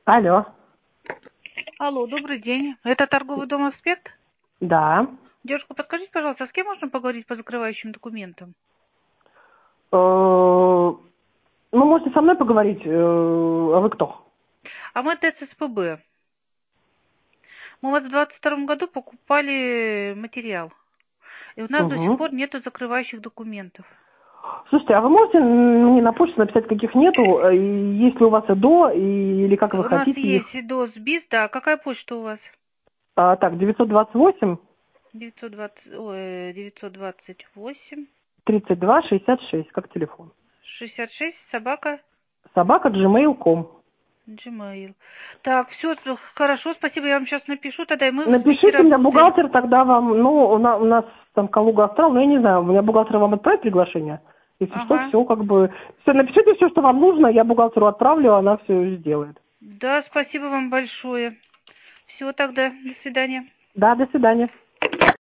Алло. Алло, добрый день. Это торговый дом «Аспект»? Да. Девушка, подскажите, пожалуйста, с кем можно поговорить по закрывающим документам? Ну, можете со мной поговорить. А вы кто? А мы ТССПБ. Мы у вас в 22 году покупали материал. И у нас до сих Угу. пор нету закрывающих документов. Слушайте, а вы можете мне на почту написать, каких нету, и есть ли у вас ИДО, или как вы У нас хотите их? есть ИДОС, БИС, да. Какая почта у вас? Так, 928 928 32 66, как телефон. 66 собака Собака gmail.com. Gmail. Так, все хорошо, спасибо, я вам сейчас напишу, тогда и мы в СБИСе Напишите мне работаем. бухгалтер, тогда вам, у нас там Калуга Астрал, но я не знаю, у меня бухгалтер вам отправит приглашение? Если что, Ага. все как бы... Все, напишите все, что вам нужно, я бухгалтеру отправлю, она все сделает. Да, спасибо вам большое. Всего тогда. До свидания. Да, до свидания.